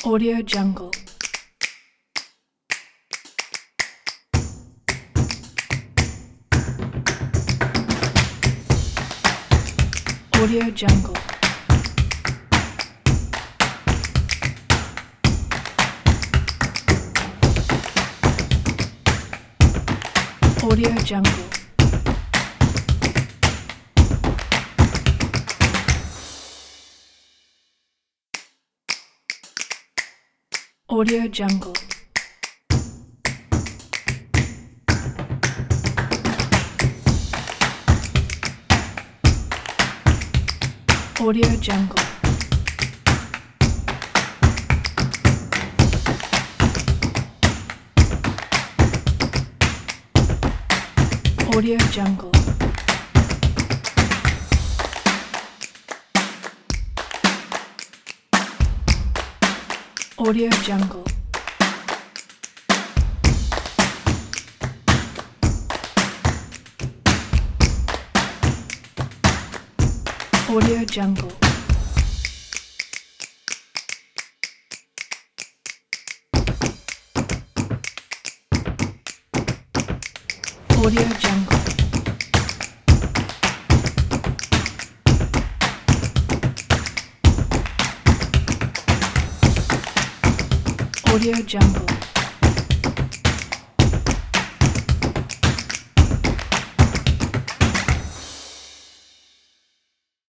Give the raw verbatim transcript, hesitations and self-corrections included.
Audio Jungle. Audio Jungle. Audio Jungle. Audio Jungle. Audio Jungle. Audio Jungle. Audio Jungle. Audio Jungle. Audio Jungle. Audio Jungle.